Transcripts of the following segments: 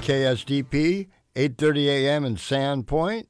KSDP, 8:30 a.m. in Sandpoint,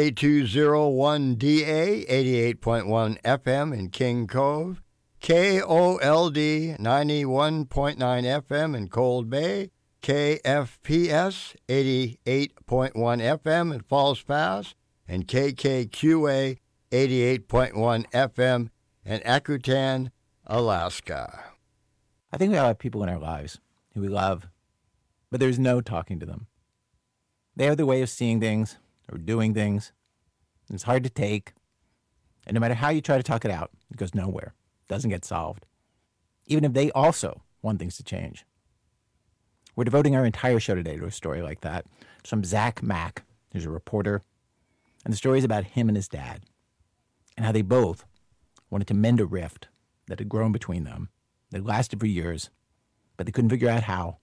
K201DA, 88.1 FM in King Cove, KOLD, 91.9 FM in Cold Bay, KFPS, 88.1 FM in Falls Pass, and KKQA, 88.1 FM in Akutan, Alaska. I think we all have people in our lives who we love, but there's no talking to them. They have their way of seeing things or doing things, and it's hard to take. And no matter how you try to talk it out, it goes nowhere. It doesn't get solved. Even if they also want things to change. We're devoting our entire show today to a story like that. It's from Zach Mack, who's a reporter, and the story is about him and his dad, and how they both wanted to mend a rift that had grown between them, that lasted for years, but they couldn't figure out how.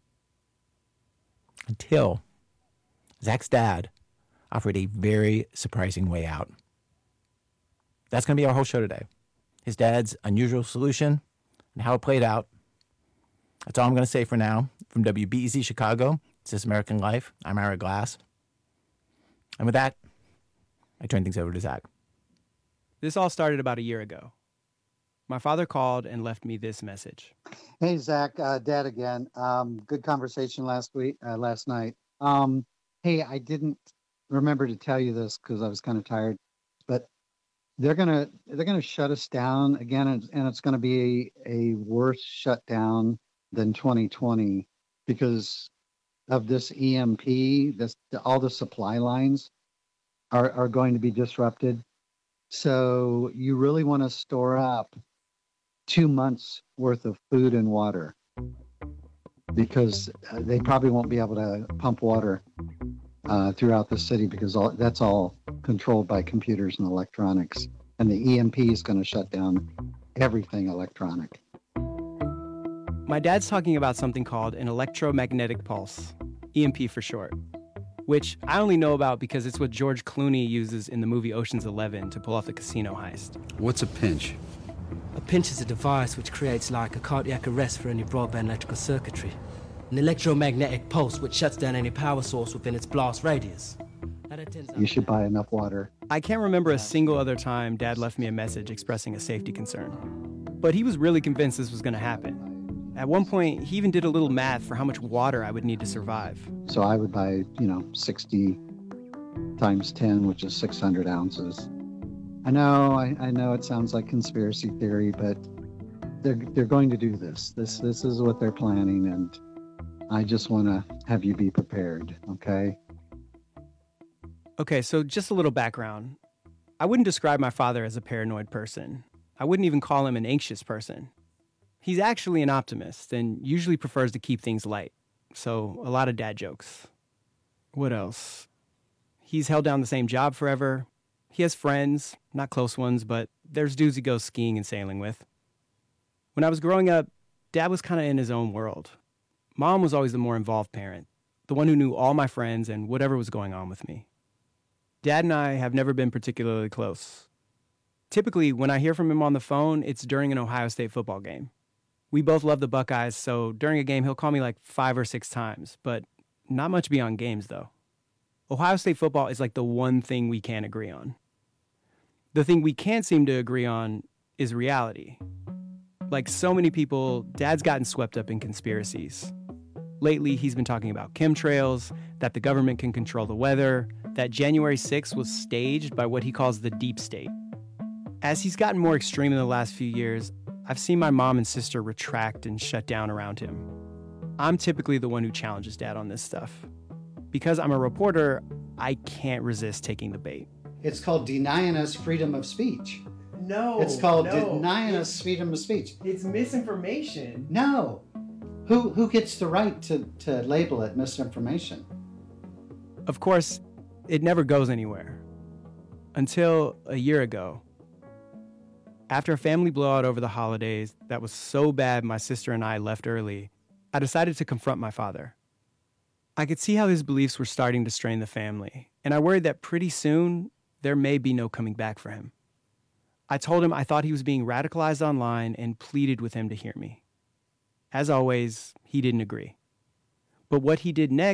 Until Zach's dad offered a very surprising way out. That's going to be our whole show today. His dad's unusual solution and how it played out. That's all I'm going to say for now. From WBEZ Chicago, it's This American Life. I'm Ira Glass. And with that, I turn things over to Zach. This all started about a year ago. My father called and left me this message. Hey, Zach, Dad again. Good conversation last night. Hey, I didn't remember to tell you this because I was kind of tired, but they're gonna shut us down again, and it's gonna be a worse shutdown than 2020 because of this EMP. All the supply lines are going to be disrupted. So you really want to store up 2 months worth of food and water because they probably won't be able to pump water throughout the city because that's all controlled by computers and electronics. And the EMP is going to shut down everything electronic. My dad's talking about something called an electromagnetic pulse, EMP for short, which I only know about because it's what George Clooney uses in the movie Ocean's 11 to pull off the casino heist. What's a pinch? A pinch is a device which creates like a cardiac arrest for any broadband electrical circuitry. An electromagnetic pulse which shuts down any power source within its blast radius. You should buy enough water. I can't remember a single other time Dad left me a message expressing a safety concern. But he was really convinced this was going to happen. At one point, he even did a little math for how much water I would need to survive. So I would buy, 60 times 10, which is 600 ounces. I know it sounds like conspiracy theory, but they're going to do this. This is what they're planning, and I just want to have you be prepared, okay? Okay, so just a little background. I wouldn't describe my father as a paranoid person. I wouldn't even call him an anxious person. He's actually an optimist and usually prefers to keep things light. So a lot of dad jokes. What else? He's held down the same job forever. He has friends, not close ones, but there's dudes he goes skiing and sailing with. When I was growing up, Dad was kind of in his own world. Mom was always the more involved parent, the one who knew all my friends and whatever was going on with me. Dad and I have never been particularly close. Typically, when I hear from him on the phone, it's during an Ohio State football game. We both love the Buckeyes, so during a game, he'll call me like 5 or 6 times, but not much beyond games, though. Ohio State football is like the one thing we can't agree on. The thing we can't seem to agree on is reality. Like so many people, Dad's gotten swept up in conspiracies. Lately, he's been talking about chemtrails, that the government can control the weather, that January 6th was staged by what he calls the deep state. As he's gotten more extreme in the last few years, I've seen my mom and sister retract and shut down around him. I'm typically the one who challenges Dad on this stuff. Because I'm a reporter, I can't resist taking the bait. It's called denying us freedom of speech. No, It's called denying us freedom of speech. It's misinformation. No. Who gets the right to label it misinformation? Of course, it never goes anywhere. Until a year ago. After a family blowout over the holidays that was so bad my sister and I left early, I decided to confront my father. I could see how his beliefs were starting to strain the family, and I worried that pretty soon there may be no coming back for him. I told him I thought he was being radicalized online and pleaded with him to hear me. As always, he didn't agree. But what he did next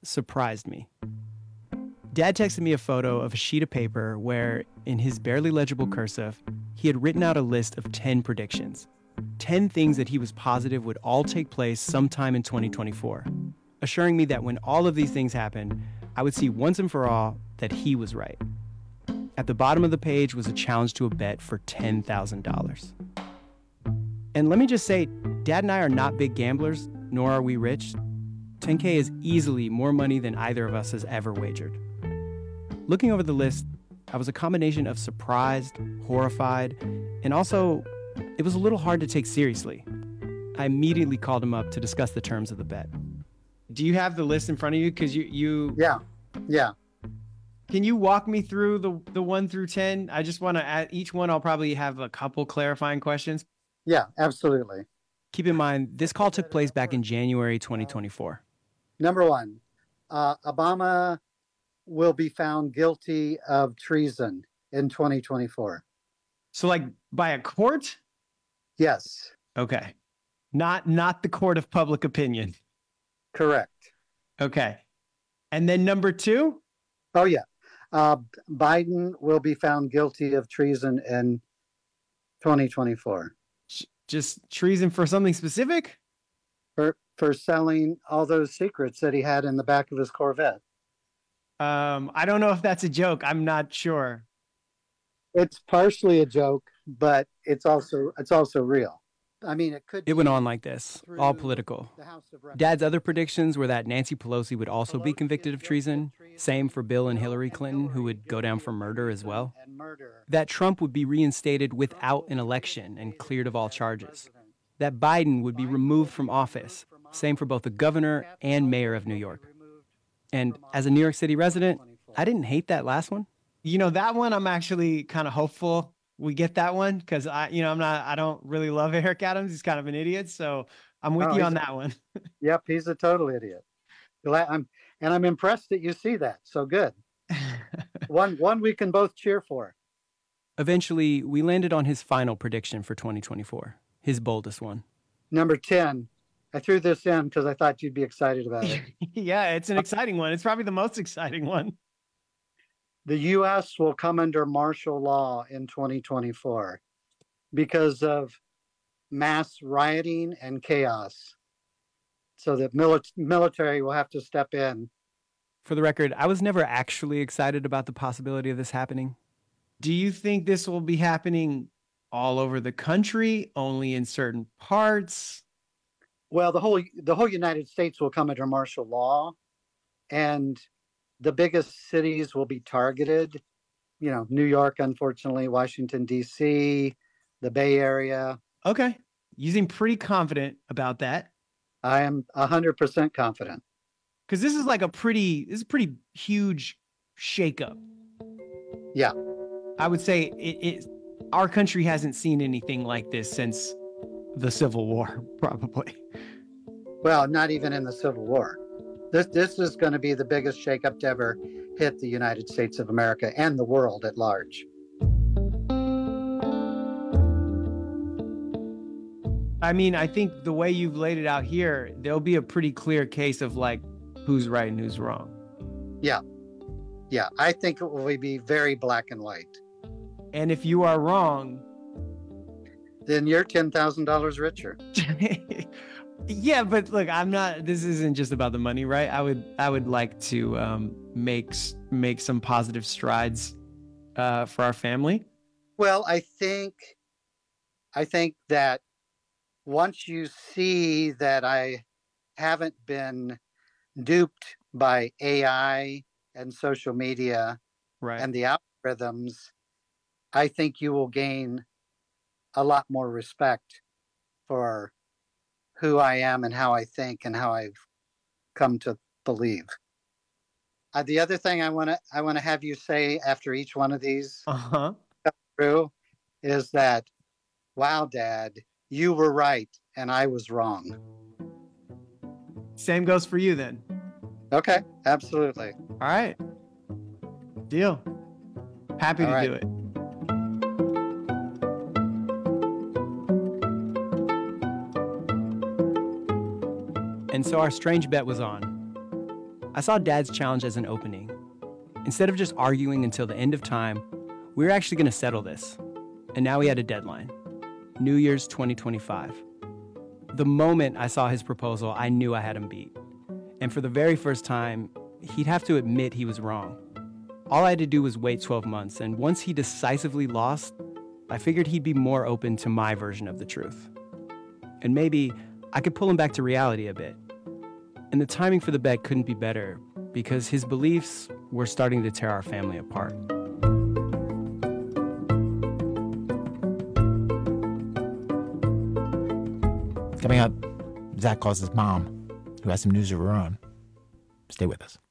surprised me. Dad texted me a photo of a sheet of paper where, in his barely legible cursive, he had written out a list of 10 predictions. 10 things that he was positive would all take place sometime in 2024, assuring me that when all of these things happened, I would see once and for all that he was right. At the bottom of the page was a challenge to a bet for $10,000. And let me just say, Dad and I are not big gamblers, nor are we rich. $10K is easily more money than either of us has ever wagered. Looking over the list, I was a combination of surprised, horrified, and also, it was a little hard to take seriously. I immediately called him up to discuss the terms of the bet. Do you have the list in front of you? Because you Yeah. Can you walk me through the 1 through 10? I just want to add each one. I'll probably have a couple clarifying questions. Yeah, absolutely. Keep in mind, this call took place back in January 2024. Number one, Obama will be found guilty of treason in 2024. So, like, by a court? Yes, Okay. Not the court of public opinion. correct. Okay. And then number 2? Oh, yeah. Biden will be found guilty of treason in 2024 Just treason for something specific? for selling all those secrets that he had in the back of his Corvette. I don't know if that's a joke. I'm not sure. It's partially a joke, but it's also real. I mean, It went on like this, all political. Dad's other predictions were that Nancy Pelosi would also be convicted of treason. Same for Bill and Hillary Clinton, who would go down for murder as well. That Trump would be reinstated without an election and cleared of all charges. That Biden would be removed from office. Same for both the governor and mayor of New York. And as a New York City resident, I didn't hate that last one. You know, that one I'm actually kind of hopeful we get that one, because I don't really love Eric Adams. He's kind of an idiot. So I'm with you on that one. Yep, he's a total idiot. I'm impressed that you see that. So good. One we can both cheer for. Eventually, we landed on his final prediction for 2024, his boldest one. Number 10. I threw this in because I thought you'd be excited about it. Yeah, it's an exciting one. It's probably the most exciting one. The U.S. will come under martial law in 2024 because of mass rioting and chaos. So the military will have to step in. For the record, I was never actually excited about the possibility of this happening. Do you think this will be happening all over the country, only in certain parts? Well, the whole United States will come under martial law, and the biggest cities will be targeted. You know, New York, unfortunately, Washington, D.C., the Bay Area. Okay. You seem pretty confident about that. I am 100% confident. Because this is a pretty huge shakeup. Yeah. I would say our country hasn't seen anything like this since the Civil War, probably. Well, not even in the Civil War. This is going to be the biggest shakeup to ever hit the United States of America and the world at large. I mean, I think the way you've laid it out here, there'll be a pretty clear case of who's right and who's wrong. Yeah. Yeah. I think it will be very black and white. And if you are wrong, then you're $10,000 richer. Yeah, but look, this isn't just about the money, right? I would like to make some positive strides for our family. Well, I think that once you see that I haven't been duped by AI and social media Right. and the algorithms, I think you will gain a lot more respect for who I am and how I think and how I've come to believe. The other thing I want to have you say after each one of these through is that, wow, Dad, you were right and I was wrong. Same goes for you then. Okay, absolutely. All right. Deal. Happy to do it. And so our strange bet was on. I saw Dad's challenge as an opening. Instead of just arguing until the end of time, we were actually going to settle this. And now we had a deadline. New Year's 2025. The moment I saw his proposal, I knew I had him beat. And for the very first time, he'd have to admit he was wrong. All I had to do was wait 12 months, and once he decisively lost, I figured he'd be more open to my version of the truth. And maybe I could pull him back to reality a bit. And the timing for the bet couldn't be better, because his beliefs were starting to tear our family apart. Coming up, Zach calls his mom, who has some news of her own. Stay with us.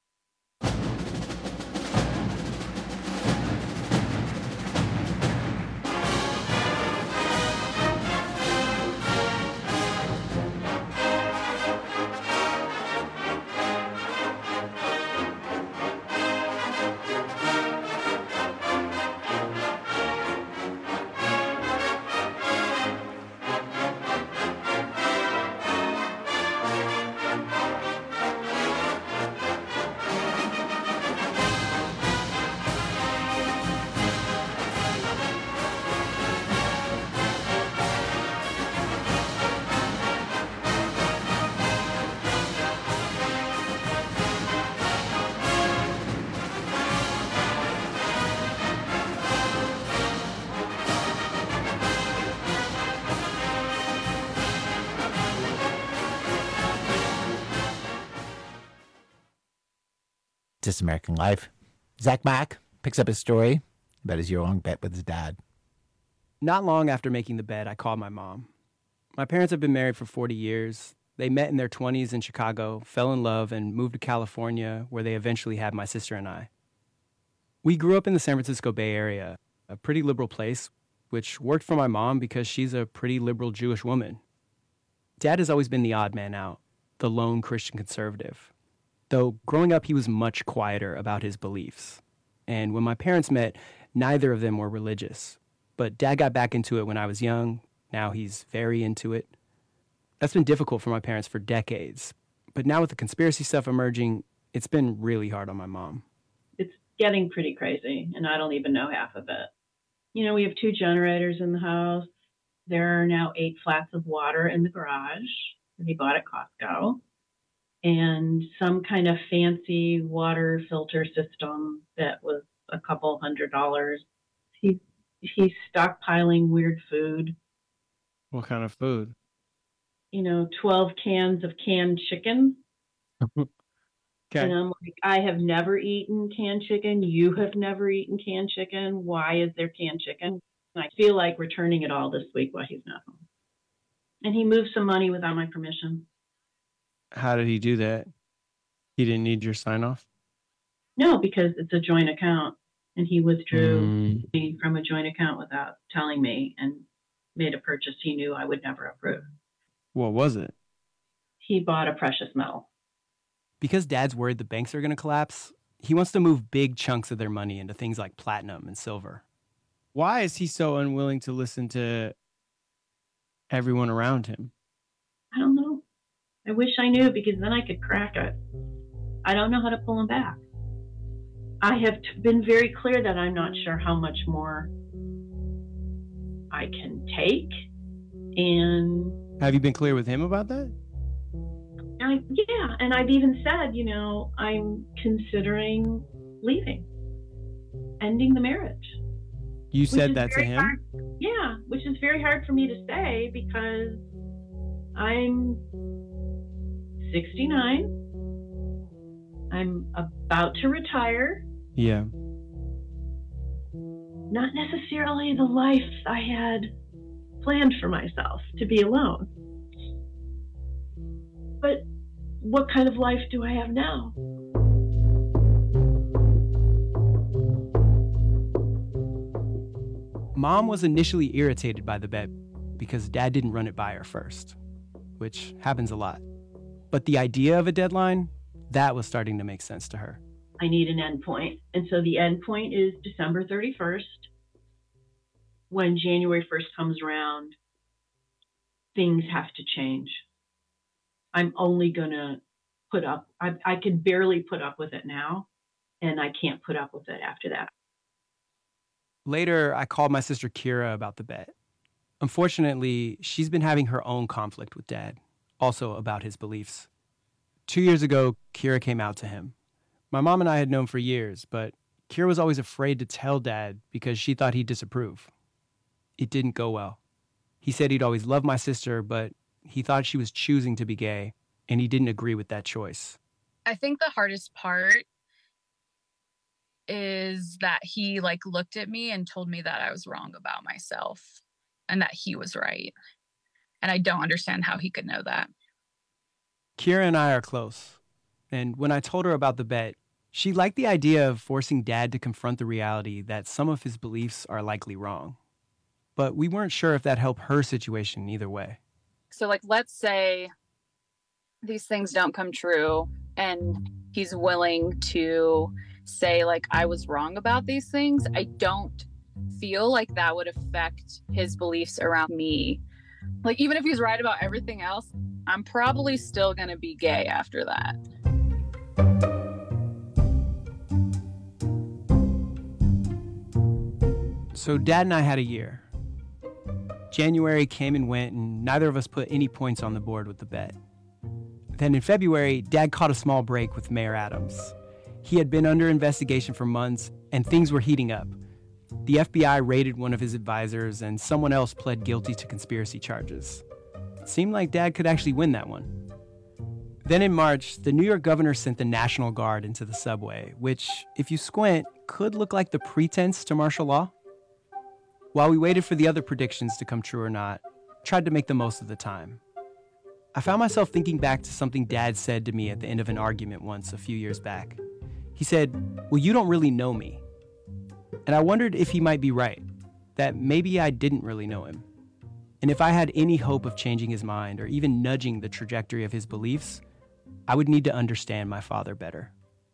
This American Life. Zach Mack picks up his story about his year-long bet with his dad. Not long after making the bet, I called my mom. My parents have been married for 40 years. They met in their 20s in Chicago, fell in love, and moved to California, where they eventually had my sister and I. We grew up in the San Francisco Bay Area, a pretty liberal place, which worked for my mom because she's a pretty liberal Jewish woman. Dad has always been the odd man out, the lone Christian conservative. Though growing up, he was much quieter about his beliefs. And when my parents met, neither of them were religious. But Dad got back into it when I was young. Now he's very into it. That's been difficult for my parents for decades. But now with the conspiracy stuff emerging, it's been really hard on my mom. It's getting pretty crazy, and I don't even know half of it. You know, we have 2 generators in the house. There are now 8 flats of water in the garage that he bought at Costco, and some kind of fancy water filter system that was a couple $100. He's stockpiling weird food. What kind of food? 12 cans of canned chicken. Okay. And I'm like, I have never eaten canned chicken. You have never eaten canned chicken. Why is there canned chicken? And I feel like returning it all this week while he's not home. And he moved some money without my permission. How did he do that? He didn't need your sign off? No, because it's a joint account. And he withdrew me from a joint account without telling me and made a purchase he knew I would never approve. What was it? He bought a precious metal. Because Dad's worried the banks are going to collapse, he wants to move big chunks of their money into things like platinum and silver. Why is he so unwilling to listen to everyone around him? I don't know. I wish I knew, because then I could crack it. I don't know how to pull him back. I have been very clear that I'm not sure how much more I can take. And have you been clear with him about that? Yeah, and I've even said, I'm considering leaving, ending the marriage. You said that to him? Hard. Yeah, which is very hard for me to say because I'm 69. I'm about to retire. Yeah. Not necessarily the life I had planned for myself, to be alone. But what kind of life do I have now? Mom was initially irritated by the bet because Dad didn't run it by her first, which happens a lot. But the idea of a deadline, that was starting to make sense to her. I need an endpoint. And so the endpoint is December 31st. When January 1st comes around, things have to change. I'm only going to put up. I could barely put up with it now, and I can't put up with it after that. Later, I called my sister Kira about the bet. Unfortunately, she's been having her own conflict with Dad, also about his beliefs. 2 years ago, Kira came out to him. My mom and I had known for years, but Kira was always afraid to tell Dad because she thought he'd disapprove. It didn't go well. He said he'd always loved my sister, but he thought she was choosing to be gay, and he didn't agree with that choice. I think the hardest part is that he looked at me and told me that I was wrong about myself and that he was right. And I don't understand how he could know that. Kira and I are close, and when I told her about the bet, she liked the idea of forcing Dad to confront the reality that some of his beliefs are likely wrong. But we weren't sure if that helped her situation either way. So let's say these things don't come true and he's willing to say I was wrong about these things. I don't feel like that would affect his beliefs around me. Even if he's right about everything else, I'm probably still going to be gay after that. So Dad and I had a year. January came and went, and neither of us put any points on the board with the bet. Then in February, Dad caught a small break with Mayor Adams. He had been under investigation for months, and things were heating up. The FBI raided one of his advisors, and someone else pled guilty to conspiracy charges. It seemed like Dad could actually win that one. Then in March, the New York governor sent the National Guard into the subway, which, if you squint, could look like the pretense to martial law. While we waited for the other predictions to come true or not, I tried to make the most of the time. I found myself thinking back to something Dad said to me at the end of an argument once a few years back. He said, "Well, you don't really know me." And I wondered if he might be right, that maybe I didn't really know him. And if I had any hope of changing his mind or even nudging the trajectory of his beliefs, I would need to understand my father better.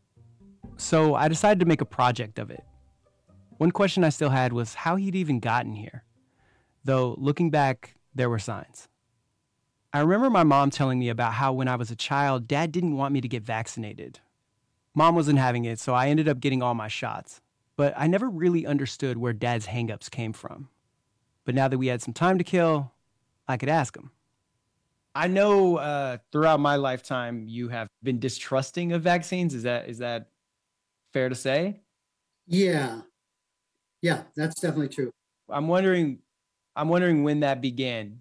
So I decided to make a project of it. One question I still had was how he'd even gotten here. Though, looking back, there were signs. I remember my mom telling me about how when I was a child, Dad didn't want me to get vaccinated. Mom wasn't having it, so I ended up getting all my shots. But I never really understood where Dad's hangups came from. But now that we had some time to kill, I could ask him. I know throughout my lifetime you have been distrusting of vaccines. Is that fair to say? Yeah, that's definitely true. I'm wondering when that began.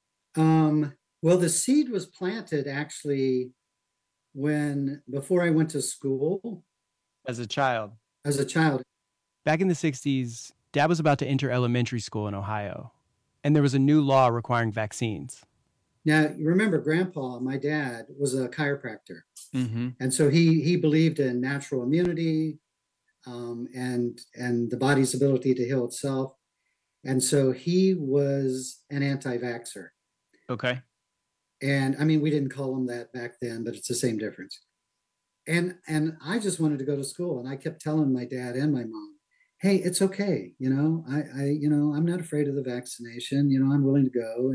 Well, the seed was planted actually before I went to school. As a child. Back in the 60s, Dad was about to enter elementary school in Ohio, and there was a new law requiring vaccines. Now, you remember Grandpa, my dad, was a chiropractor. Mm-hmm. And so he believed in natural immunity and the body's ability to heal itself. And so he was an anti-vaxxer. Okay. And I mean, we didn't call him that back then, but it's the same difference. And I just wanted to go to school, and I kept telling my dad and my mom, "Hey, it's okay. I'm not afraid of the vaccination. I'm willing to go.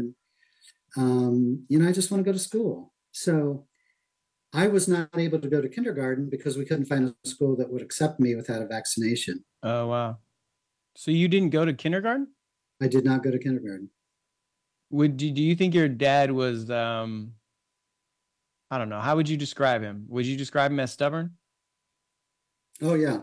And, I just want to go to school." So I was not able to go to kindergarten because we couldn't find a school that would accept me without a vaccination. Oh, wow. So you didn't go to kindergarten? I did not go to kindergarten. Do you think your dad was, I don't know, how would you describe him? Would you describe him as stubborn? Oh, yeah.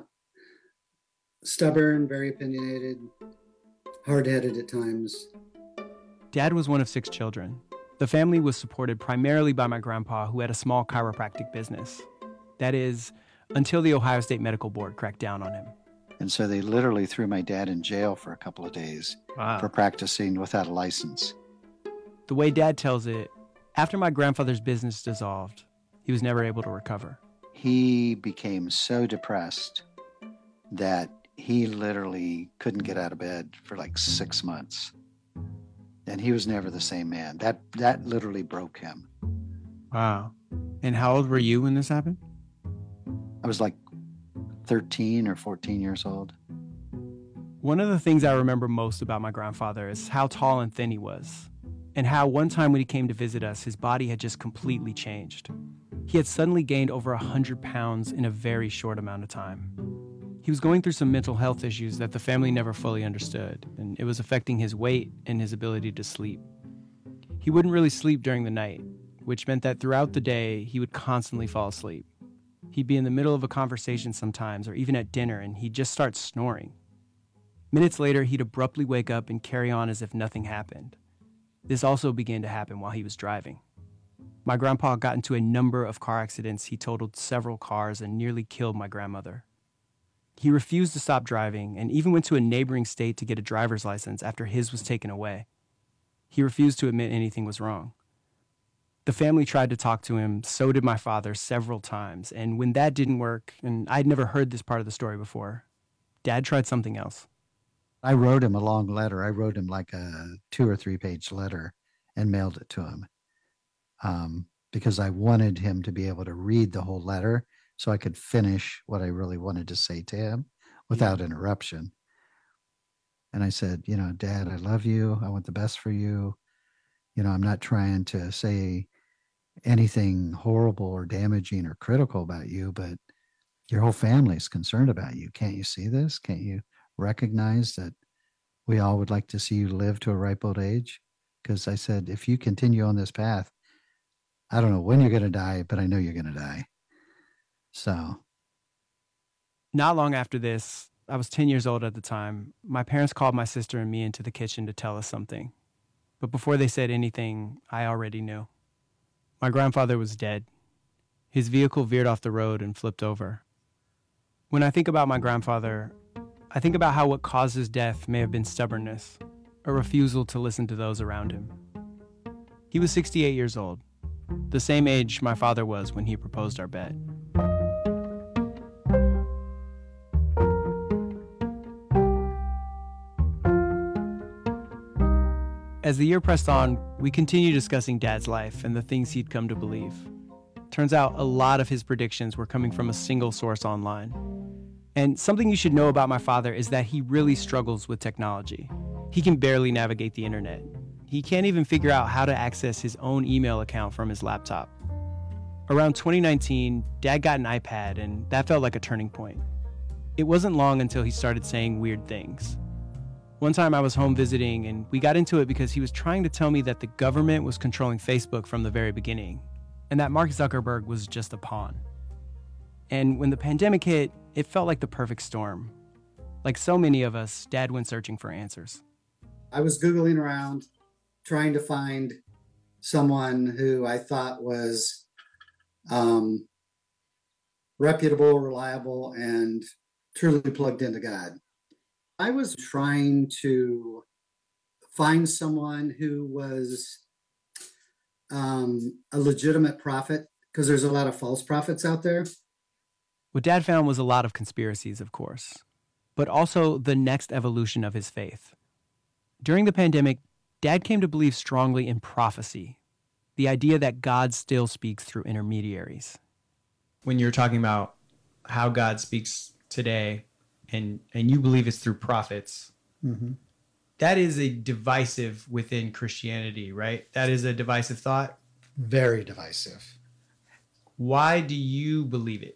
Stubborn, very opinionated, hard-headed at times. Dad was one of 6 children. The family was supported primarily by my grandpa, who had a small chiropractic business. That is, until the Ohio State Medical Board cracked down on him. And so they literally threw my dad in jail for a couple of days for practicing without a license. The way Dad tells it, after my grandfather's business dissolved, he was never able to recover. He became so depressed that he literally couldn't get out of bed for 6 months. And he was never the same man. That literally broke him. Wow. And how old were you when this happened? I was 13 or 14 years old. One of the things I remember most about my grandfather is how tall and thin he was, and how one time when he came to visit us, his body had just completely changed. He had suddenly gained over 100 pounds in a very short amount of time. He was going through some mental health issues that the family never fully understood, and it was affecting his weight and his ability to sleep. He wouldn't really sleep during the night, which meant that throughout the day, he would constantly fall asleep. He'd be in the middle of a conversation sometimes, or even at dinner, and he'd just start snoring. Minutes later, he'd abruptly wake up and carry on as if nothing happened. This also began to happen while he was driving. My grandpa got into a number of car accidents. He totaled several cars and nearly killed my grandmother. He refused to stop driving and even went to a neighboring state to get a driver's license after his was taken away. He refused to admit anything was wrong. The family tried to talk to him, so did my father several times, and when that didn't work, and I'd never heard this part of the story before, Dad tried something else. I wrote him a long letter. I wrote him like a 2 or 3 page letter and mailed it to him because I wanted him to be able to read the whole letter so I could finish what I really wanted to say to him without interruption. And I said, Dad, I love you. I want the best for you. I'm not trying to say anything horrible or damaging or critical about you, but your whole family is concerned about you. Can't you see this? Can't you recognize that we all would like to see you live to a ripe old age? Because I said, if you continue on this path, I don't know when you're going to die, but I know you're going to die. So. Not long after this, I was 10 years old at the time. My parents called my sister and me into the kitchen to tell us something. But before they said anything, I already knew. My grandfather was dead. His vehicle veered off the road and flipped over. When I think about my grandfather, I think about how what caused his death may have been stubbornness, a refusal to listen to those around him. He was 68 years old, the same age my father was when he proposed our bet. As the year pressed on, we continued discussing Dad's life and the things he'd come to believe. Turns out a lot of his predictions were coming from a single source online. And something you should know about my father is that he really struggles with technology. He can barely navigate the internet. He can't even figure out how to access his own email account from his laptop. Around 2019, Dad got an iPad, and that felt like a turning point. It wasn't long until he started saying weird things. One time I was home visiting, and we got into it because he was trying to tell me that the government was controlling Facebook from the very beginning, and that Mark Zuckerberg was just a pawn. And when the pandemic hit, it felt like the perfect storm. Like so many of us, Dad went searching for answers. I was Googling around, trying to find someone who I thought was reputable, reliable, and truly plugged into God. I was trying to find someone who was a legitimate prophet, because there's a lot of false prophets out there. What Dad found was a lot of conspiracies, of course, but also the next evolution of his faith. During the pandemic, Dad came to believe strongly in prophecy, the idea that God still speaks through intermediaries. When you're talking about how God speaks today, and you believe it's through prophets, that is a divisive within Christianity, right? That is a divisive thought? Very divisive. Why do you believe it?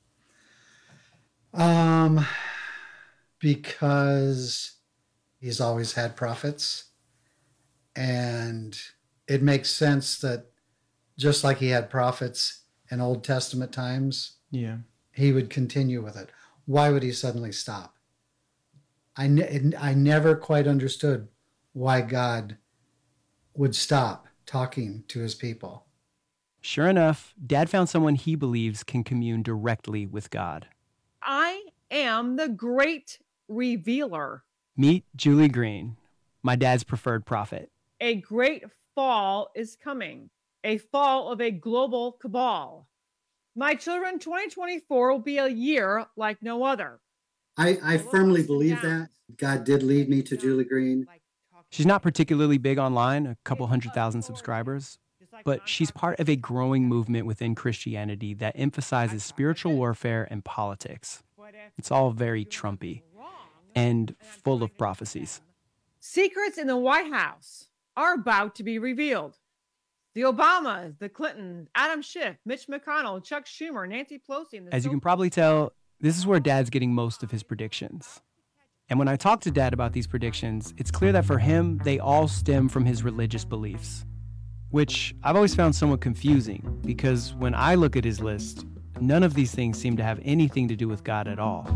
Because he's always had prophets, and it makes sense that just like he had prophets in Old Testament times, he would continue with it. Why would he suddenly stop? I never quite understood why God would stop talking to his people. Sure enough, Dad found someone he believes can commune directly with God. I am the great revealer. Meet Julie Green, my dad's preferred prophet. A great fall is coming, a fall of a global cabal. My children, 2024 will be a year like no other. I firmly believe that. God did lead me to Julie Green. She's not particularly big online, a couple 100,000 subscribers, but she's part of a growing movement within Christianity that emphasizes spiritual warfare and politics. It's all very Trumpy and full of prophecies. Secrets in the White House are about to be revealed. The Obamas, the Clintons, Adam Schiff, Mitch McConnell, Chuck Schumer, Nancy Pelosi. And As you can probably tell, this is where Dad's getting most of his predictions. And when I talk to Dad about these predictions, it's clear that for him, they all stem from his religious beliefs, which I've always found somewhat confusing because when I look at his list, none of these things seem to have anything to do with God at all.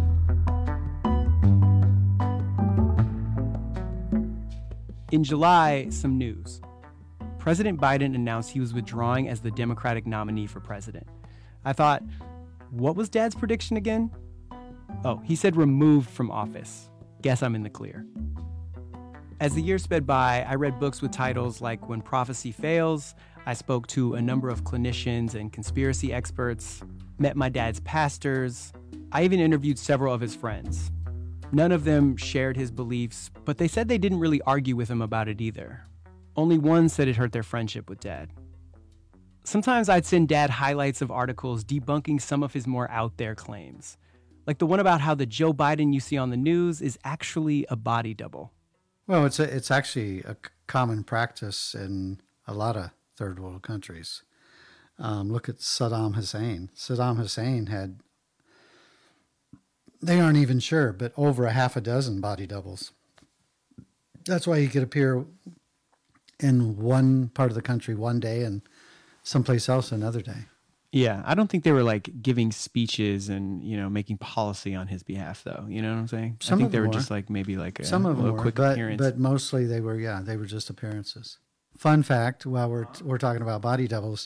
In July, some news. President Biden announced he was withdrawing as the Democratic nominee for president. I thought, what was Dad's prediction again? Oh, he said removed from office. Guess I'm in the clear. As the years sped by, I read books with titles like When Prophecy Fails. I spoke to a number of clinicians and conspiracy experts, met my dad's pastors. I even interviewed several of his friends. None of them shared his beliefs, but they said they didn't really argue with him about it either. Only one said it hurt their friendship with Dad. Sometimes I'd send Dad highlights of articles debunking some of his more out there claims, like the one about how the Joe Biden you see on the news is actually a body double. Well, it's actually a common practice in a lot of third world countries. Look at Saddam Hussein. Saddam Hussein had, they aren't even sure, but over a half a dozen body doubles. That's why he could appear in one part of the country one day and someplace else another day. Yeah, I don't think they were like giving speeches and, making policy on his behalf though. You know what I'm saying? I think they were just like maybe like a little quick appearance. But mostly they were just appearances. Fun fact, while we're talking about body doubles,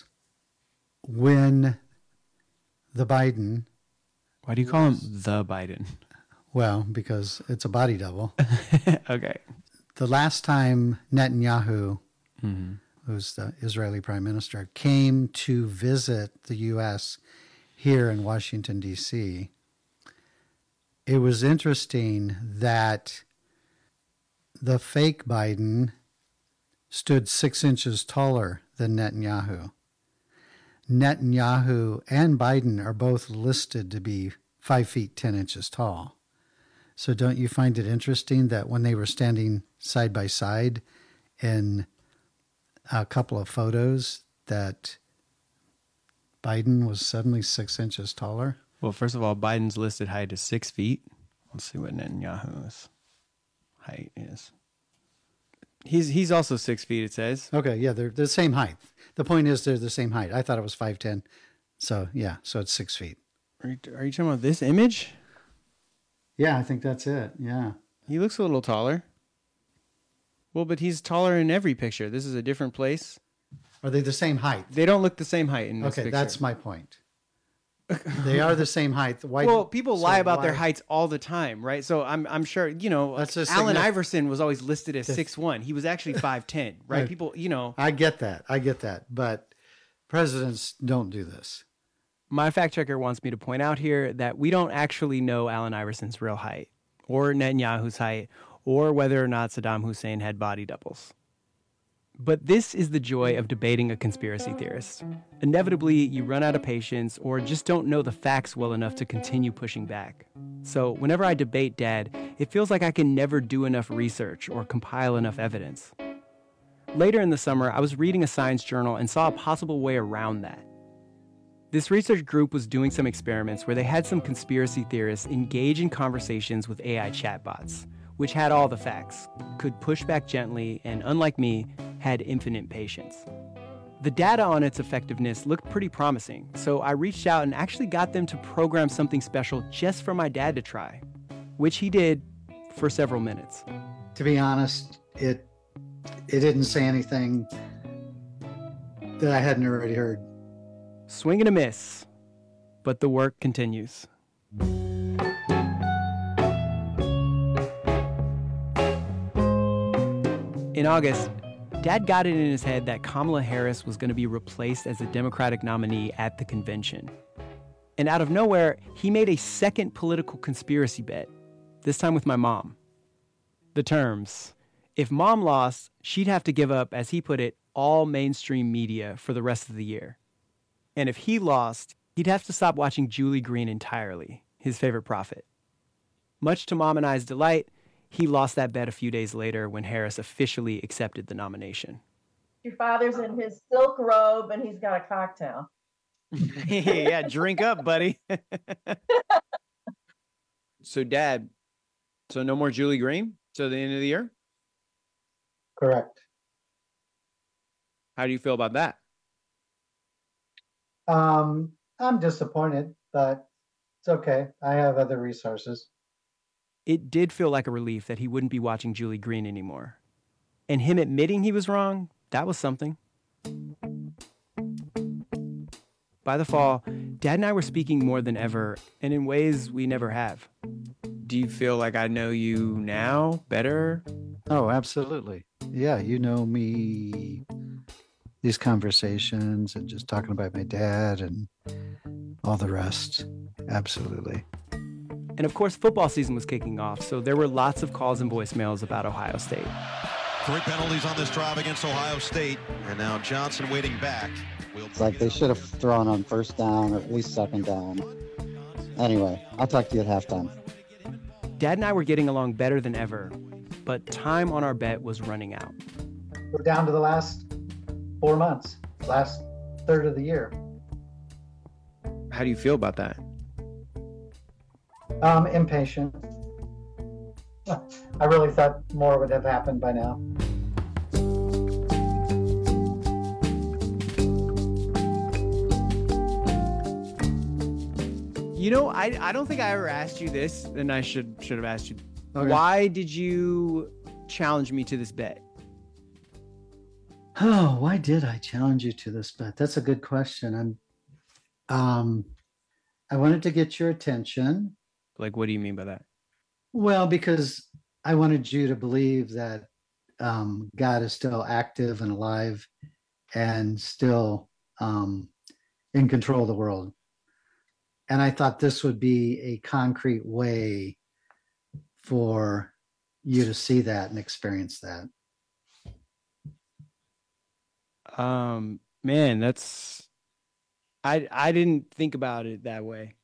when the Biden... Why do you call him the Biden? Well, because it's a body double. Okay. The last time Netanyahu, who's the Israeli prime minister, came to visit the U.S. here in Washington, D.C., it was interesting that the fake Biden stood 6 inches taller than Netanyahu. Netanyahu and Biden are both listed to be 5 feet 10 inches tall. So don't you find it interesting that when they were standing side by side in a couple of photos that Biden was suddenly 6 inches taller? Well, first of all, Biden's listed height is 6 feet. Let's see what Netanyahu's height is. He's also 6 feet, it says. Okay, yeah, they're the same height. The point is they're the same height. I thought it was 5'10". So, yeah, so it's 6 feet. Are you talking about this image? Yeah, I think that's it. Yeah. He looks a little taller. Well, but he's taller in every picture. This is a different place. Are they the same height? They don't look the same height in this picture. Okay, that's my point. They are the same height. Well, people lie about their heights all the time, right? So I'm sure, Allen Iverson was always listed as 6'1". He was actually 5'10", right? People, I get that. But presidents don't do this. My fact checker wants me to point out here that we don't actually know Allen Iverson's real height, or Netanyahu's height, or whether or not Saddam Hussein had body doubles. But this is the joy of debating a conspiracy theorist. Inevitably, you run out of patience or just don't know the facts well enough to continue pushing back. So whenever I debate Dad, it feels like I can never do enough research or compile enough evidence. Later in the summer, I was reading a science journal and saw a possible way around that. This research group was doing some experiments where they had some conspiracy theorists engage in conversations with AI chatbots, which had all the facts, could push back gently, and unlike me, had infinite patience. The data on its effectiveness looked pretty promising, so I reached out and actually got them to program something special just for my dad to try, which he did for several minutes. To be honest, it didn't say anything that I hadn't already heard. Swing and a miss, but the work continues. In August, Dad got it in his head that Kamala Harris was going to be replaced as the Democratic nominee at the convention. And out of nowhere, he made a second political conspiracy bet, this time with my mom. The terms: if Mom lost, she'd have to give up, as he put it, all mainstream media for the rest of the year. And if he lost, he'd have to stop watching Julie Green entirely, his favorite prophet. Much to Mom and I's delight, he lost that bet a few days later when Harris officially accepted the nomination. Your father's in his silk robe and he's got a cocktail. Yeah, drink up, buddy. So, Dad, so no more Julie Green till the end of the year? Correct. How do you feel about that? I'm disappointed, but it's okay. I have other resources. It did feel like a relief that he wouldn't be watching Julie Green anymore. And him admitting he was wrong, that was something. By the fall, Dad and I were speaking more than ever, and in ways we never have. Do you feel like I know you now better? Oh, absolutely. Yeah, you know me. These conversations and just talking about my dad and all the rest. Absolutely. And of course, football season was kicking off, so there were lots of calls and voicemails about Ohio State. 3 penalties on this drive against Ohio State, and now Johnson waiting back. It's like they should have thrown on first down or at least second down. Anyway, I'll talk to you at halftime. Dad and I were getting along better than ever, but time on our bet was running out. We're down to the last 4 months, last third of the year. How do you feel about that? Impatient. I really thought more would have happened by now. You know, I don't think I ever asked you this, and I should have asked you. Okay. Why did you challenge me to this bet? Oh, why did I challenge you to this bet? That's a good question. I wanted to get your attention. Like, what do you mean by that? Well, because I wanted you to believe that God is still active and alive and still in control of the world. And I thought this would be a concrete way for you to see that and experience that. Man, that's I didn't think about it that way.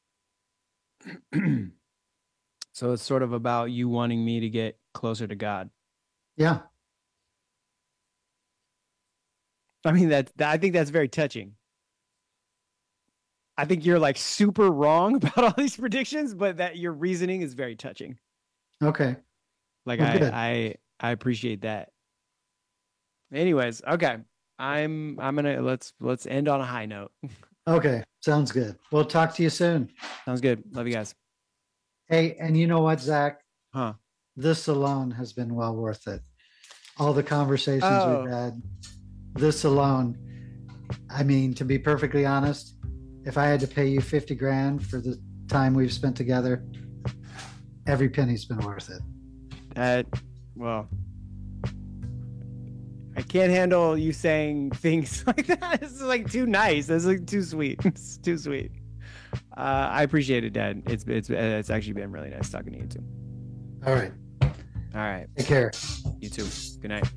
So it's sort of about you wanting me to get closer to God. Yeah. I mean, I think that's very touching. I think you're like super wrong about all these predictions, but that your reasoning is very touching. Okay. Like Well, good. I appreciate that. Anyways, okay. I'm gonna let's end on a high note. Okay. Sounds good. We'll talk to you soon. Sounds good. Love you guys. Hey, and you know what, Zach? Huh. This alone has been well worth it. All the conversations we've had, this alone. I mean, to be perfectly honest, if I had to pay you 50 grand for the time we've spent together, every penny's been worth it. Well, I can't handle you saying things like that. This is like too nice. This is like too sweet. It's too sweet. I appreciate it, Dad. It's actually been really nice talking to you too. All right. All right. Take care. You too. Good night.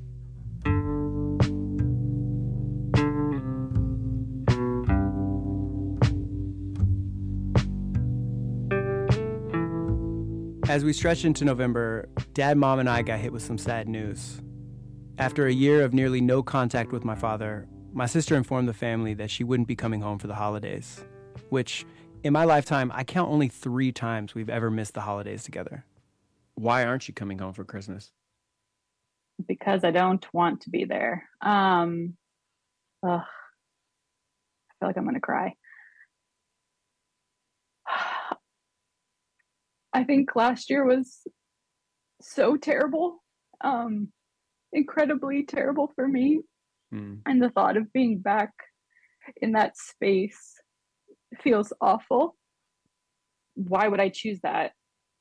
As we stretched into November, Dad, Mom, and I got hit with some sad news. After a year of nearly no contact with my father, my sister informed the family that she wouldn't be coming home for the holidays, which, in my lifetime, I count only 3 times we've ever missed the holidays together. Why aren't you coming home for Christmas? Because I don't want to be there. I feel like I'm going to cry. I think last year was so terrible, incredibly terrible for me. And the thought of being back in that space feels awful. Why would I choose that?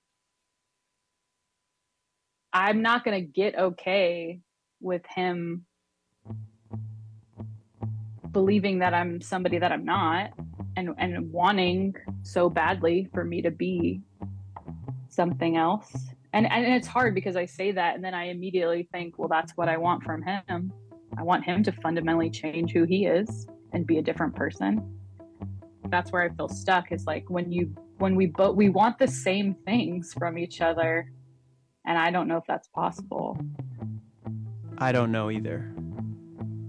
I'm not going to get okay with him believing that I'm somebody that I'm not and wanting so badly for me to be something else. And it's hard because I say that and then I immediately think, well, that's what I want from him. I want him to fundamentally change who he is and be a different person. That's where I feel stuck, is like when we want the same things from each other, and I don't know if that's possible. I don't know either.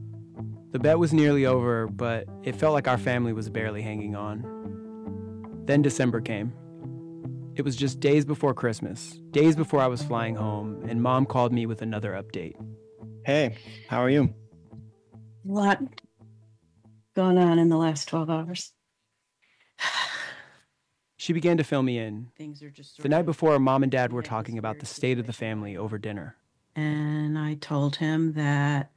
The bet was nearly over, but it felt like our family was barely hanging on. Then December came. It was just days before Christmas, days before I was flying home, and Mom called me with another update. Hey, how are you? A lot going on in the last 12 hours. She began to fill me in. Things are just The night before, Mom and Dad were talking about the state of the family over dinner. And I told him that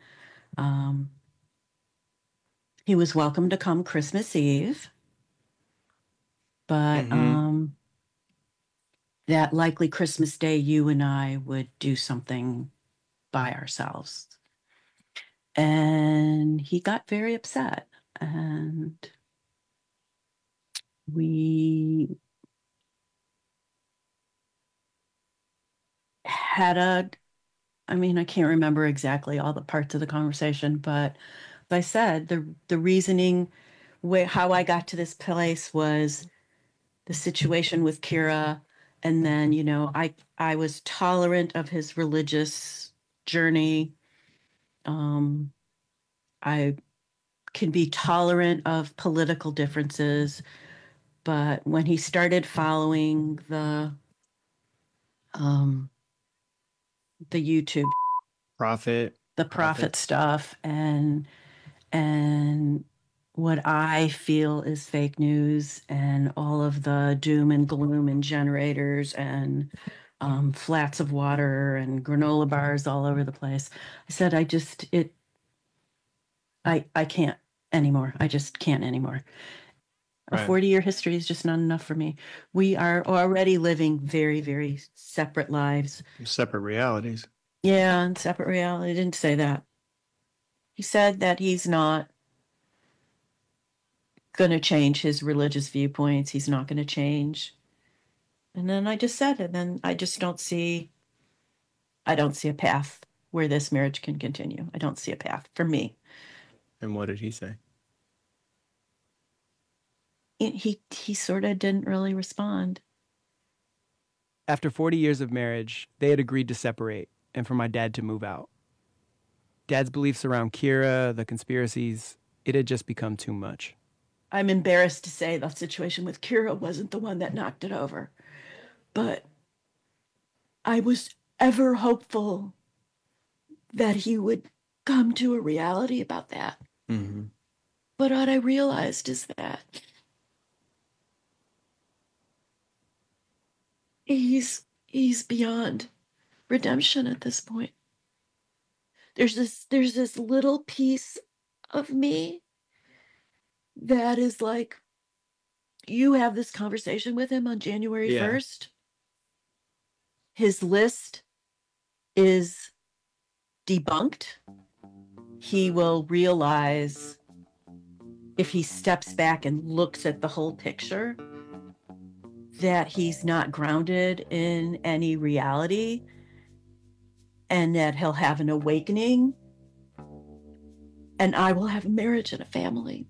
he was welcome to come Christmas Eve, but that likely Christmas Day, you and I would do something by ourselves. And he got very upset. And we had I can't remember exactly all the parts of the conversation, but as I said, the reasoning, how I got to this place was the situation with Kira. And then, I was tolerant of his religious journey. I can be tolerant of political differences, but when he started following the YouTube prophet stuff and what I feel is fake news and all of the doom and gloom and generators and flats of water and granola bars all over the place. I said, I can't anymore. I just can't anymore. A 40-year history is just not enough for me. We are already living very, very separate lives. Separate realities. Yeah, and separate reality. I didn't say that. He said that he's not going to change his religious viewpoints. He's not going to change. And then I just said, and then I don't see a path where this marriage can continue. I don't see a path for me. And what did he say? He sort of didn't really respond. After 40 years of marriage, they had agreed to separate and for my dad to move out. Dad's beliefs around Kira, the conspiracies, it had just become too much. I'm embarrassed to say the situation with Kira wasn't the one that knocked it over. But I was ever hopeful that he would come to a reality about that. Mm-hmm. But what I realized is that he's beyond redemption at this point. There's this little piece of me that is like, you have this conversation with him on January 1st. His list is debunked. He will realize, if he steps back and looks at the whole picture, that he's not grounded in any reality and that he'll have an awakening and I will have a marriage and a family.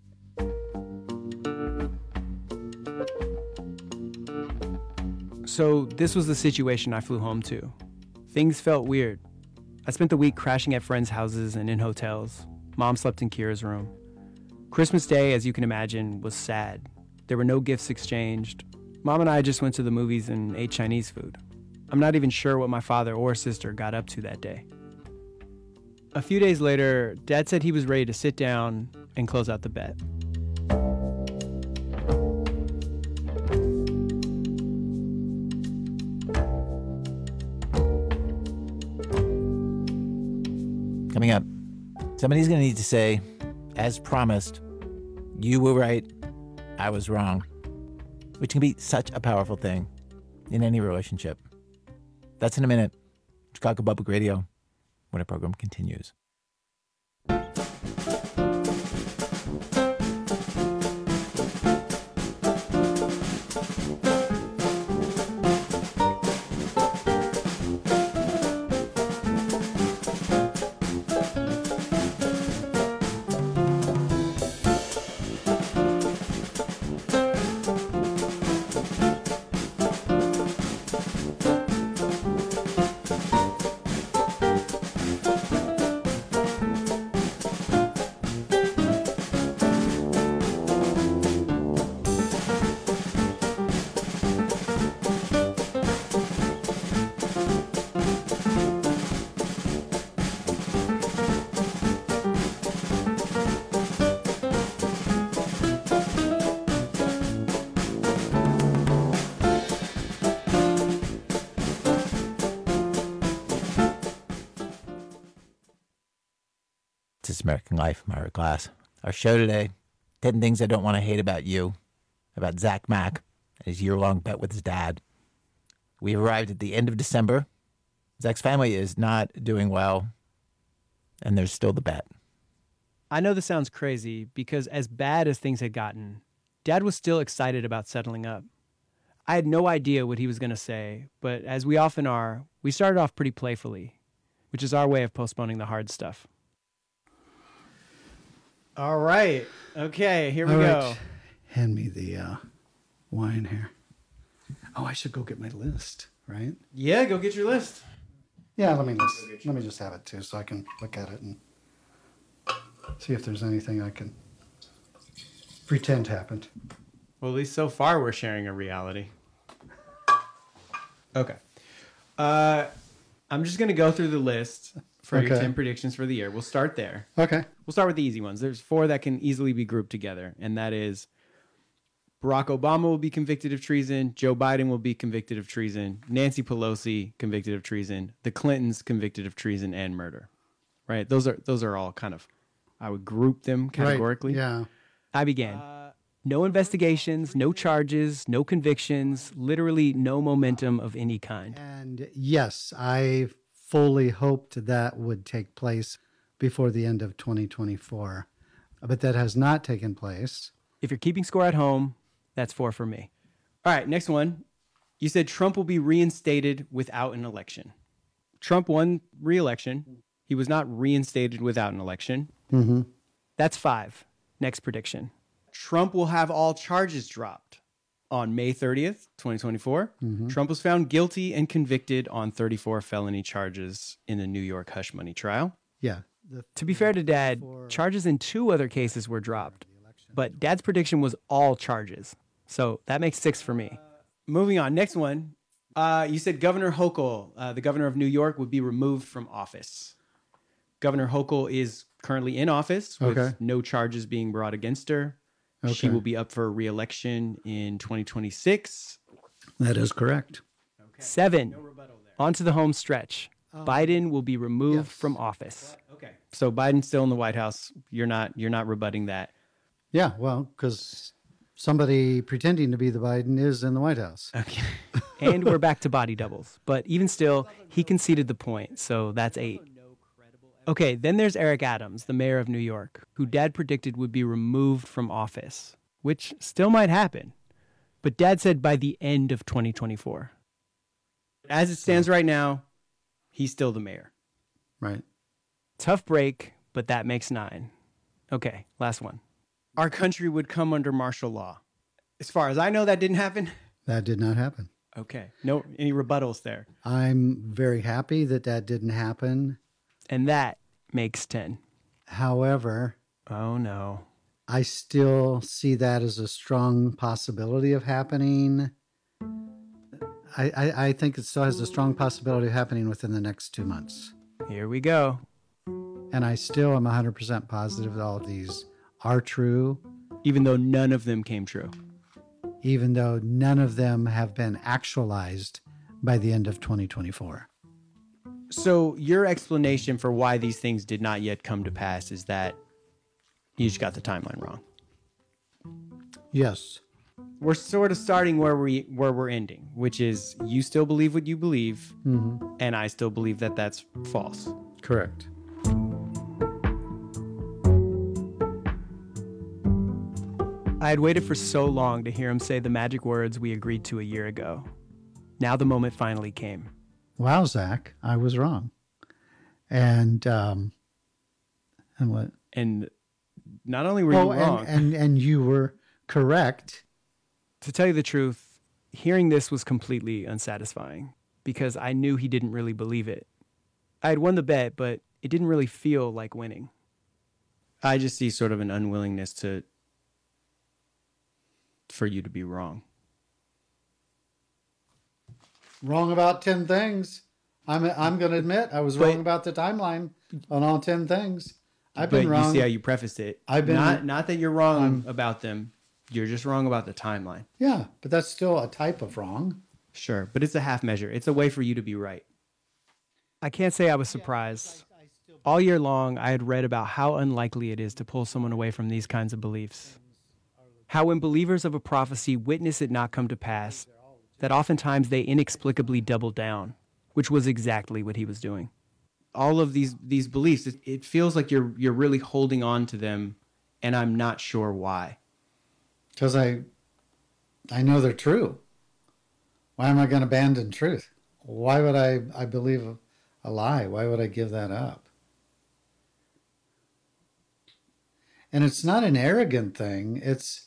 So this was the situation I flew home to. Things felt weird. I spent the week crashing at friends' houses and in hotels. Mom slept in Kira's room. Christmas Day, as you can imagine, was sad. There were no gifts exchanged. Mom and I just went to the movies and ate Chinese food. I'm not even sure what my father or sister got up to that day. A few days later, Dad said he was ready to sit down and close out the bet. Coming up, somebody's going to need to say, as promised, you were right, I was wrong, which can be such a powerful thing in any relationship. That's in a minute. Chicago Public Radio, when our program continues. This American Life, Myra Glass. Our show today, 10 Things I Don't Want to Hate About You, about Zach Mack and his year-long bet with his dad. We arrived at the end of December. Zach's family is not doing well, and there's still the bet. I know this sounds crazy because as bad as things had gotten, Dad was still excited about settling up. I had no idea what he was going to say, but as we often are, we started off pretty playfully, which is our way of postponing the hard stuff. All right. Okay, here we go. Hand me the wine here. Oh, I should go get my list, right? Yeah, go get your list. Yeah, let me just have it too so I can look at it and see if there's anything I can pretend happened. Well, at least so far we're sharing a reality. Okay. I'm just going to go through the list for your 10 predictions for the year. We'll start there. Okay. We'll start with the easy ones. There's 4 that can easily be grouped together, and that is Barack Obama will be convicted of treason, Joe Biden will be convicted of treason, Nancy Pelosi convicted of treason, the Clintons convicted of treason and murder. Right? Those are all kind of, I would group them categorically. Right. Yeah. I began. No investigations, no charges, no convictions, literally no momentum of any kind. And yes, I fully hoped that would take place before the end of 2024, but that has not taken place. If you're keeping score at home, that's 4 for me. All right, next one. You said Trump will be reinstated without an election. Trump won re-election. He was not reinstated without an election. Mm-hmm. That's 5. Next prediction. Trump will have all charges dropped on May 30th, 2024. Mm-hmm. Trump was found guilty and convicted on 34 felony charges in the New York hush money trial. Yeah. To be fair to Dad, charges in 2 other cases were dropped, but Dad's prediction was all charges. So that makes 6 for me. Moving on. Next one. You said Governor Hochul, the governor of New York, would be removed from office. Governor Hochul is currently in office with no charges being brought against her. Okay. She will be up for re-election in 2026. That is correct. 7. On to the home stretch. Biden will be removed from office. Okay. So Biden's still in the White House. You're not rebutting that. Yeah, well, because somebody pretending to be the Biden is in the White House. Okay. And we're back to body doubles. But even still, he conceded the point, so that's 8. Okay, then there's Eric Adams, the mayor of New York, who Dad predicted would be removed from office, which still might happen. But Dad said by the end of 2024. As it stands right now, he's still the mayor. Right. Tough break, but that makes 9. Okay, last one. Our country would come under martial law. As far as I know, that didn't happen. That did not happen. Okay. No, any rebuttals there? I'm very happy that didn't happen. And that makes 10. However, oh no, I still see that as a strong possibility of happening. I think it still has a strong possibility of happening within the next 2 months. Here we go. And I still am 100% positive that all of these are true. Even though none of them came true. Even though none of them have been actualized by the end of 2024. So your explanation for why these things did not yet come to pass is that you just got the timeline wrong. Yes. We're sort of starting where we're ending, which is you still believe what you believe, and I still believe that that's false. Correct. I had waited for so long to hear him say the magic words we agreed to a year ago. Now the moment finally came. Wow, Zach, I was wrong. And what? And not only were you wrong, and you were correct. To tell you the truth, hearing this was completely unsatisfying because I knew he didn't really believe it. I had won the bet, but it didn't really feel like winning. I just see sort of an unwillingness for you to be wrong. Wrong about 10 things. I'm going to admit I was wrong about the timeline on all 10 things. I've been wrong. You see how you prefaced it. I've been not that you're wrong about them. You're just wrong about the timeline. Yeah, but that's still a type of wrong. Sure, but it's a half measure. It's a way for you to be right. I can't say I was surprised. All year long, I had read about how unlikely it is to pull someone away from these kinds of beliefs. How when believers of a prophecy witness it not come to pass, that oftentimes they inexplicably double down, which was exactly what he was doing. All of these beliefs, it feels like you're really holding on to them, and I'm not sure why. Because I know they're true. Why am I going to abandon truth? Why would I believe a lie? Why would I give that up? And it's not an arrogant thing. It's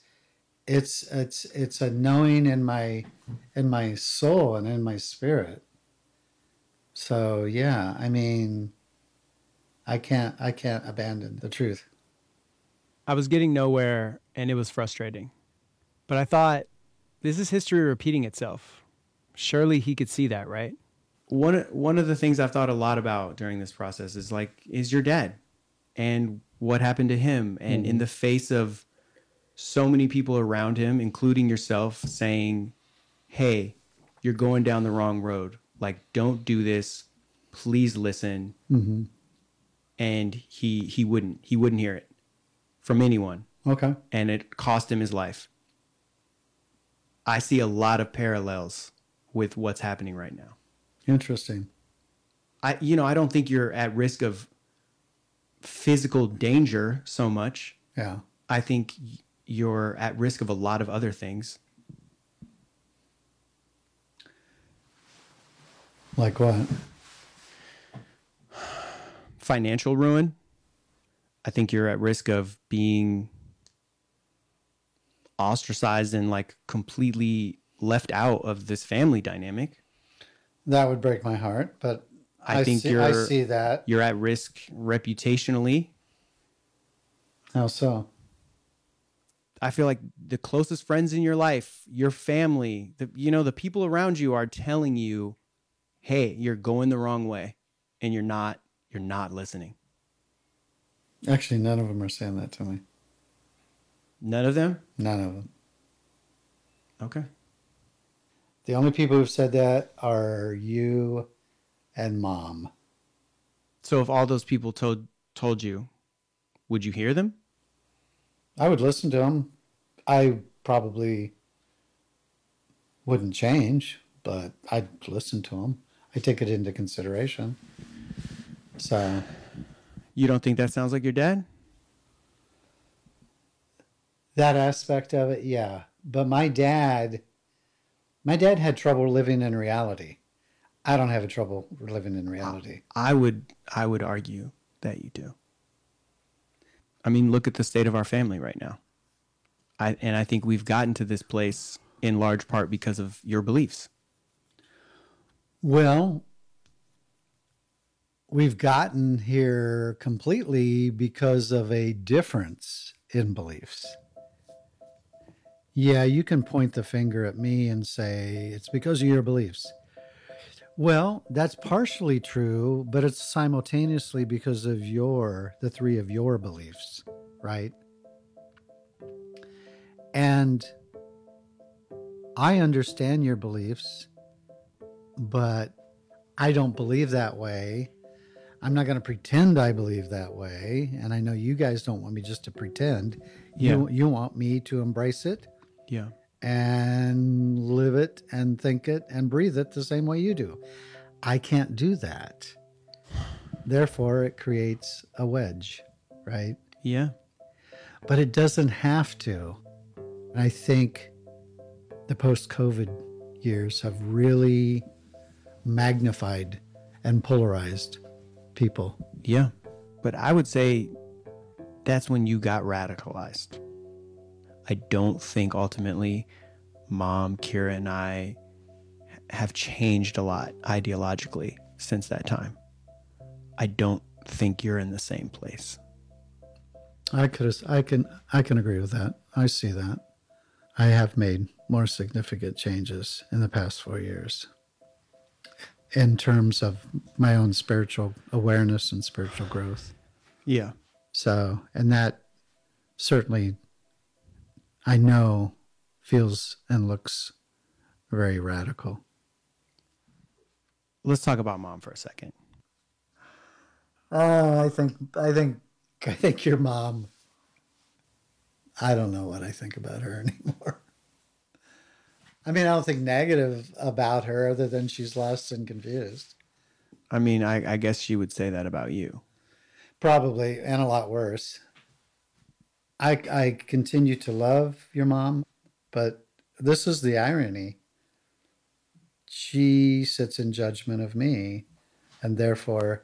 a knowing in my soul and in my spirit. So yeah, I mean, I can't abandon the truth. I was getting nowhere, and it was frustrating. But I thought, this is history repeating itself. Surely he could see that, right? One of the things I've thought a lot about during this process is your dad and what happened to him. And in the face of so many people around him, including yourself, saying, hey, you're going down the wrong road. Like, don't do this. Please listen. Mm-hmm. And he wouldn't hear it from anyone. Okay. And it cost him his life. I see a lot of parallels with what's happening right now. Interesting. I don't think you're at risk of physical danger so much. Yeah. I think you're at risk of a lot of other things. Like what? Financial ruin. I think you're at risk of being ostracized and like completely left out of this family dynamic. That would break my heart, but I think I see that. You're at risk reputationally. How so? I feel like the closest friends in your life, your family, the people around you are telling you, hey, you're going the wrong way, and you're not listening. Actually, none of them are saying that to me. None of them? None of them. Okay. The only people who've said that are you and Mom. So if all those people told you, would you hear them? I would listen to them. I probably wouldn't change, but I'd listen to them. I take it into consideration. So, you don't think that sounds like your dad? That aspect of it, yeah. But my dad had trouble living in reality. I don't have trouble living in reality. I would argue that you do. I mean, look at the state of our family right now. I think we've gotten to this place in large part because of your beliefs. Well, we've gotten here completely because of a difference in beliefs. Yeah, you can point the finger at me and say, it's because of your beliefs. Well, that's partially true, but it's simultaneously because of the three of your beliefs, right? And I understand your beliefs, but I don't believe that way. I'm not going to pretend I believe that way. And I know you guys don't want me just to pretend. Yeah. You want me to embrace it. Yeah. And live it and think it and breathe it the same way you do. I can't do that. Therefore, it creates a wedge, right? Yeah. But it doesn't have to. And I think the post-COVID years have really magnified and polarized people. Yeah. But I would say that's when you got radicalized. I don't think ultimately Mom, Kira, and I have changed a lot ideologically since that time. I don't think you're in the same place. I can agree with that. I see that. I have made more significant changes in the past 4 years in terms of my own spiritual awareness and spiritual growth. Yeah. So, and that certainly I know feels and looks very radical. Let's talk about Mom for a second. I think your mom. I don't know what I think about her anymore. I mean, I don't think negative about her other than she's lost and confused. I mean, I guess she would say that about you. Probably, and a lot worse. I continue to love your mom, but this is the irony. She sits in judgment of me and therefore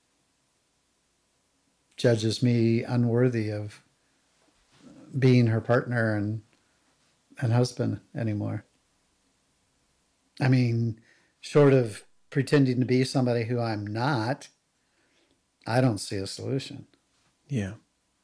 judges me unworthy of being her partner and husband anymore. I mean, short of pretending to be somebody who I'm not, I don't see a solution. Yeah.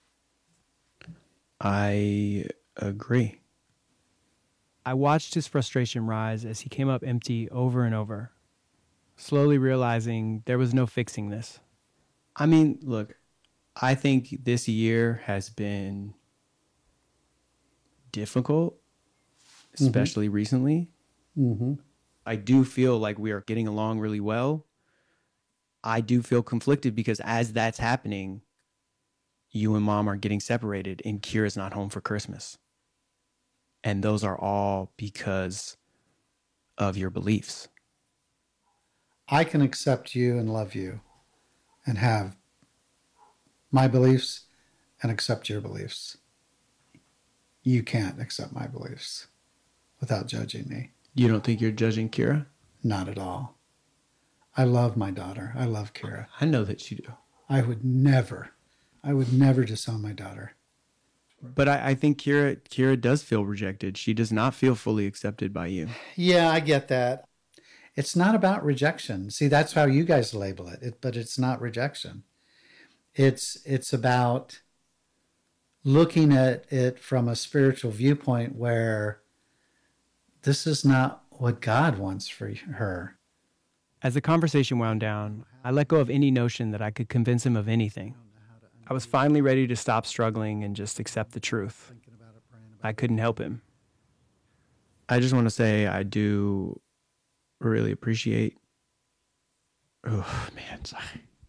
I agree. I watched his frustration rise as he came up empty over and over, slowly realizing there was no fixing this. I mean, look, I think this year has been difficult, especially recently. Mm-hmm. I do feel like we are getting along really well. I do feel conflicted because as that's happening, you and mom are getting separated and Kira's not home for Christmas. And those are all because of your beliefs. I can accept you and love you and have my beliefs and accept your beliefs. You can't accept my beliefs without judging me. You don't think you're judging Kira? Not at all. I love my daughter. I love Kira. I know that you do. I would never disown my daughter. But I think Kira does feel rejected. She does not feel fully accepted by you. Yeah, I get that. It's not about rejection. See, that's how you guys label it, but it's not rejection. It's about looking at it from a spiritual viewpoint where this is not what God wants for her. As the conversation wound down, I let go of any notion that I could convince him of anything. I was finally ready to stop struggling and just accept the truth. I couldn't help him. I just want to say I do really appreciate. Oh, man, sorry.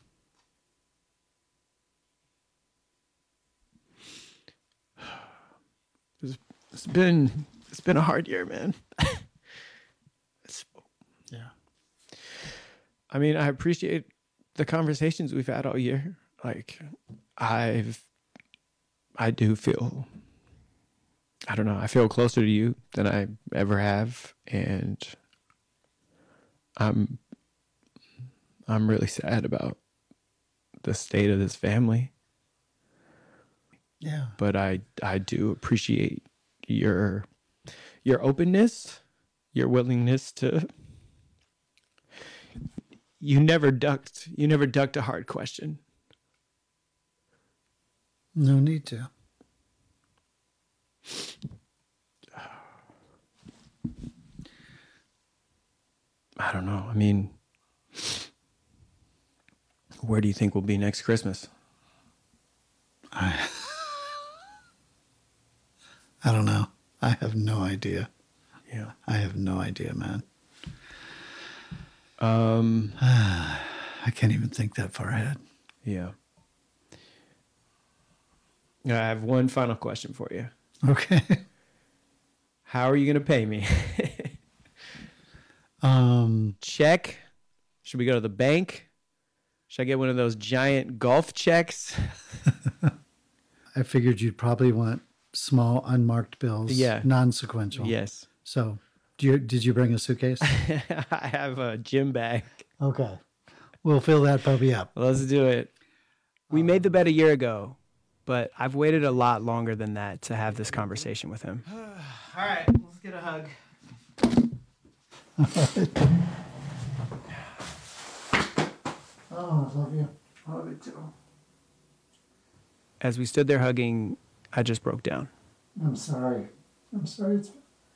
It's been a hard year, man. Yeah. I mean, I appreciate the conversations we've had all year. Like, I do feel, I don't know, I feel closer to you than I ever have, and I'm really sad about the state of this family. Yeah. But I do appreciate your openness, your willingness to. You never ducked a hard question. No need to. I don't know. I mean, where do you think we'll be next Christmas? I don't know. I have no idea. Yeah. I have no idea, man. I can't even think that far ahead. Yeah. I have one final question for you. Okay. How are you going to pay me? Check? Should we go to the bank? Should I get one of those giant golf checks? I figured you'd probably want small unmarked bills. Yeah. Non-sequential. Yes. So did you bring a suitcase? I have a gym bag. Okay. We'll fill that puppy up. Let's do it. We made the bet a year ago, but I've waited a lot longer than that to have this conversation with him. All right, let's get a hug. Oh, I love you. I love you too. As we stood there hugging, I just broke down. I'm sorry. It's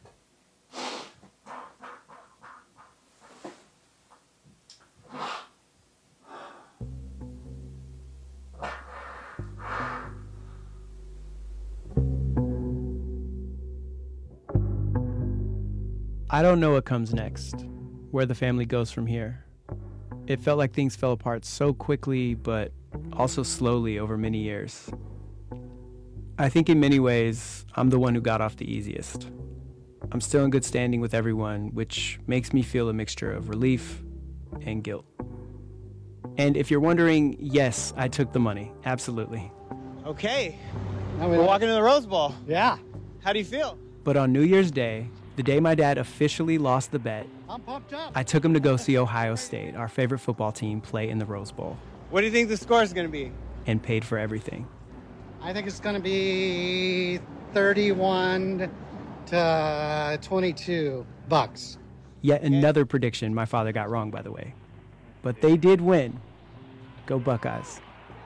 I don't know what comes next, where the family goes from here. It felt like things fell apart so quickly, but also slowly over many years. I think in many ways, I'm the one who got off the easiest. I'm still in good standing with everyone, which makes me feel a mixture of relief and guilt. And if you're wondering, yes, I took the money. Absolutely. Okay, now we're walking to the Rose Bowl. Yeah. How do you feel? But on New Year's Day, the day my dad officially lost the bet, I'm pumped up. I took him to go see Ohio State, our favorite football team, play in the Rose Bowl. What do you think the score is going to be? And paid for everything. I think it's going to be 31 to 22 bucks. Yet another prediction my father got wrong, by the way. But they did win. Go Buckeyes.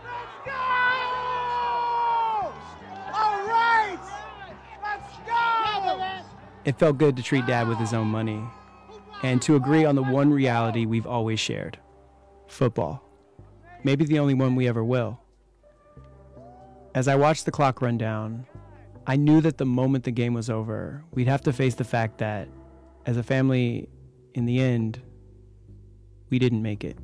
It felt good to treat Dad with his own money and to agree on the one reality we've always shared: football. Maybe the only one we ever will. As I watched the clock run down, I knew that the moment the game was over, we'd have to face the fact that, as a family, in the end, we didn't make it.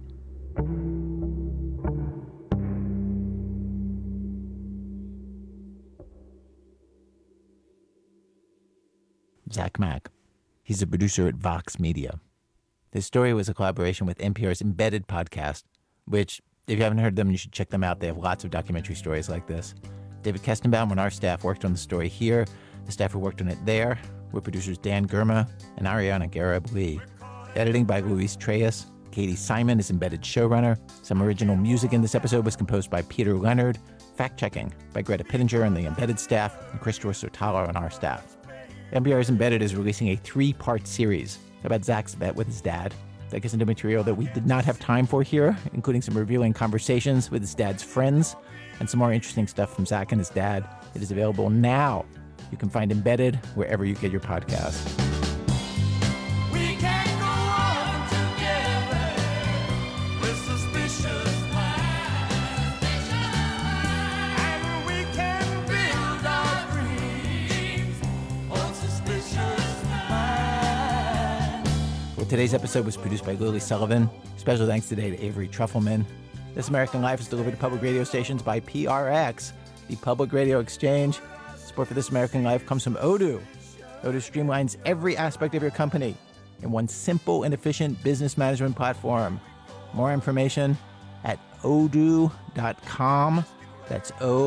Zach Mack. He's a producer at Vox Media. This story was a collaboration with NPR's Embedded podcast, which, if you haven't heard them, you should check them out. They have lots of documentary stories like this. David Kestenbaum and our staff worked on the story here. The staff who worked on it there were producers Dan Gurma and Ariana Garab-Lee. Editing by Luis Treyes. Katie Simon is Embedded showrunner. Some original music in this episode was composed by Peter Leonard. Fact-checking by Greta Pittenger and the Embedded staff, and Christopher Sotala on our staff. NPR's Embedded is releasing a 3-part series about Zach's bet with his dad. That gets into material that we did not have time for here, including some revealing conversations with his dad's friends and some more interesting stuff from Zach and his dad. It is available now. You can find Embedded wherever you get your podcasts. We can go on together with suspicious minds, and we can build our dreams on suspicious minds. Well, today's episode was produced by Lily Sullivan. Special thanks today to Avery Trufelman. This American Life is delivered to public radio stations by PRX, the Public Radio Exchange. Support for This American Life comes from Odoo. Odoo streamlines every aspect of your company in one simple and efficient business management platform. More information at odoo.com. That's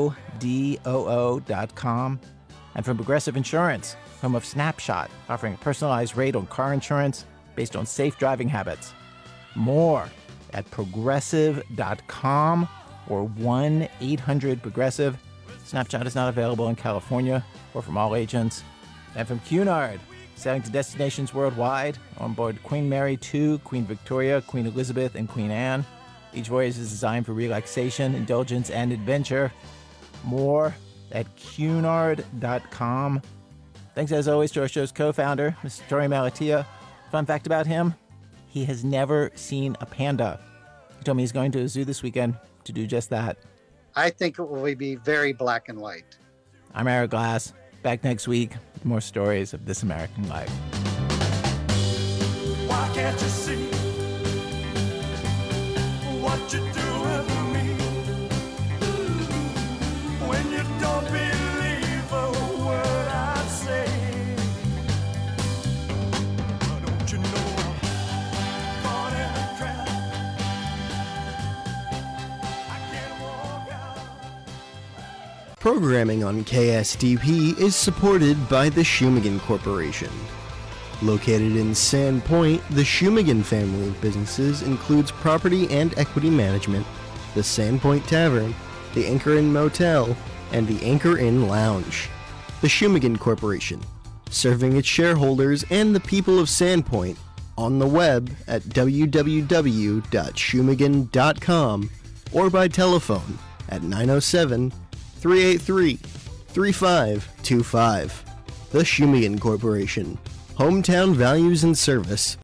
ODOO.com. And from Progressive Insurance, home of Snapshot, offering a personalized rate on car insurance based on safe driving habits. More at progressive.com or 1-800-PROGRESSIVE. Snapshot is not available in California or from all agents. And from Cunard, sailing to destinations worldwide on board Queen Mary II, Queen Victoria, Queen Elizabeth, and Queen Anne. Each voyage is designed for relaxation, indulgence, and adventure. More at cunard.com. Thanks as always to our show's co-founder, Mr. Tori Malatia. Fun fact about him, he has never seen a panda. He told me he's going to a zoo this weekend to do just that. I think it will be very black and white. I'm Eric Glass. Back next week with more stories of This American Life. Why can't you see what you're doing to me? When you don't believe a word I say, don't you know I'm caught in a trap? I can't walk out. Programming on KSDP is supported by the Shumagan Corporation. Located in Sandpoint, the Shumagan family of businesses includes property and equity management, the Sandpoint Tavern, the Anchor Inn Motel, and the Anchor Inn Lounge. The Shumagan Corporation, serving its shareholders and the people of Sandpoint on the web at www.shumagan.com or by telephone at 907-383-3525. The Shumagan Corporation. Hometown values and service